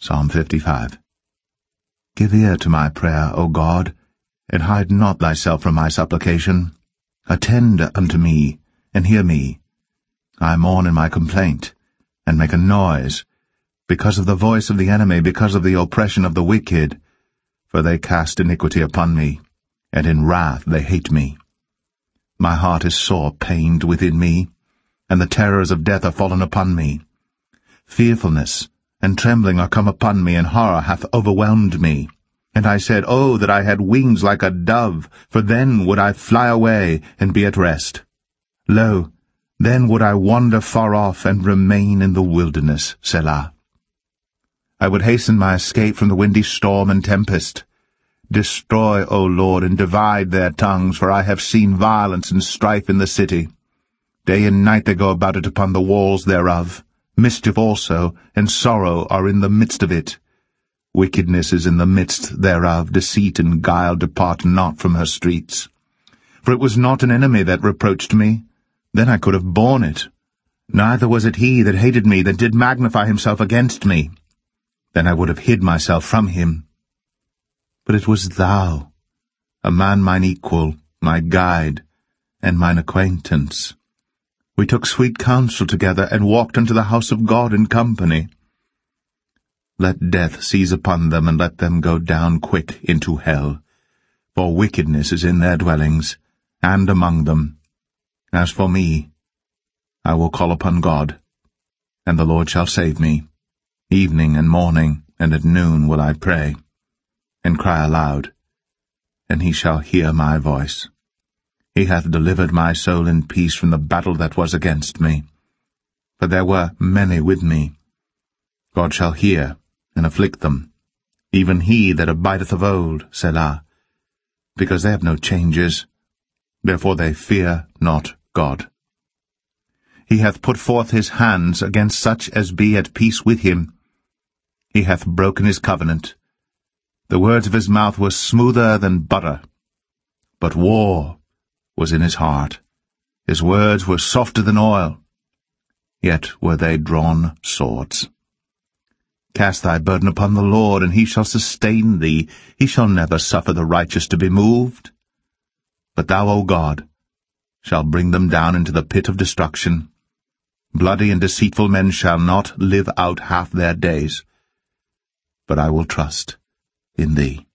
Psalm 55. Give ear to my prayer, O God, and hide not thyself from my supplication. Attend unto me, and hear me. I mourn in my complaint, and make a noise, because of the voice of the enemy, because of the oppression of the wicked. For they cast iniquity upon me, and in wrath they hate me. My heart is sore pained within me, and the terrors of death are fallen upon me. Fearfulness and trembling are come upon me, and horror hath overwhelmed me. And I said, Oh, that I had wings like a dove, for then would I fly away and be at rest. Lo, then would I wander far off and remain in the wilderness, Selah. I would hasten my escape from the windy storm and tempest. Destroy, O Lord, and divide their tongues, for I have seen violence and strife in the city. Day and night they go about it upon the walls thereof. Mischief also and sorrow are in the midst of it. Wickedness is in the midst thereof. Deceit and guile depart not from her streets. For it was not an enemy that reproached me, then I could have borne it. Neither was it he that hated me, that did magnify himself against me. Then I would have hid myself from him. But it was thou, a man mine equal, my guide, and mine acquaintance. We took sweet counsel together, and walked unto the house of God in company. Let death seize upon them, and let them go down quick into hell. For wickedness is in their dwellings, and among them. As for me, I will call upon God, and the Lord shall save me. Evening and morning, and at noon will I pray, and cry aloud, and he shall hear my voice. He hath delivered my soul in peace from the battle that was against me. For there were many with me. God shall hear, and afflict them, even he that abideth of old, Selah. Because they have no changes, therefore they fear not God. He hath put forth his hands against such as be at peace with him. He hath broken his covenant. The words of his mouth were smoother than butter, but war was in his heart. His words were softer than oil, yet were they drawn swords. Cast thy burden upon the Lord, and he shall sustain thee. He shall never suffer the righteous to be moved. But thou, O God, shalt bring them down into the pit of destruction. Bloody and deceitful men shall not live out half their days. But I will trust in thee.